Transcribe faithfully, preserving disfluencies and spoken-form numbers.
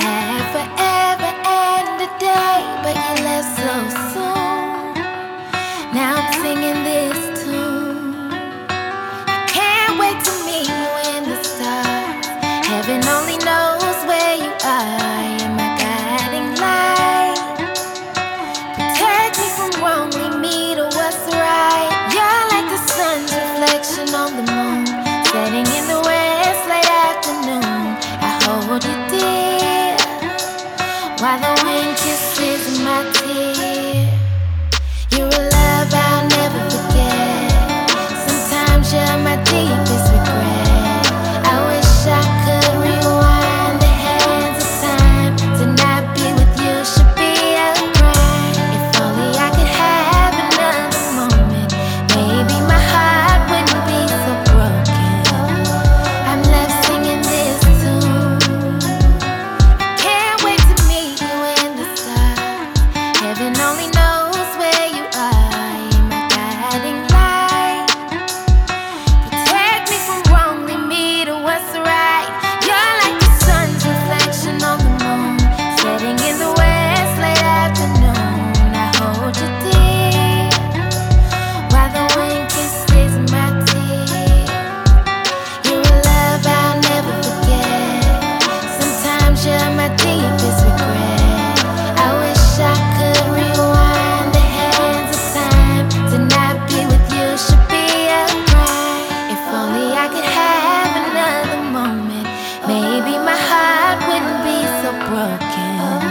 had forever and a day, but you left so soon. Now I'm singing this tune. I can't wait to meet you in the stars. Heaven only knows where you are. You're my guiding light. Protect me from wrong, lead me to what's right. You're like the sun's reflection on the moon, setting in the west late afternoon. I hold you dear while the wind kisses my tear. You're a love I'll never forget. Sometimes you're my deepest regret. I wish I could rewind the hands of time. To not be with you should be a crime. If only I could have another moment, maybe my heart wouldn't be so broken. I'm left singing this tune. I can't wait to meet you in the stars. Heaven only knows where you are. You're my guiding light. Protect me from wrong, lead me to what's right. You're like the sun's reflection on the moon, setting in the west late afternoon. I hold you dear while the wind kisses my tear. You're a love I'll never forget. Sometimes you're my deepest regret. I wish I could rewind the hands of time. To not be with you should be a crime. If only I could have another moment, maybe my heart wouldn't be so broken.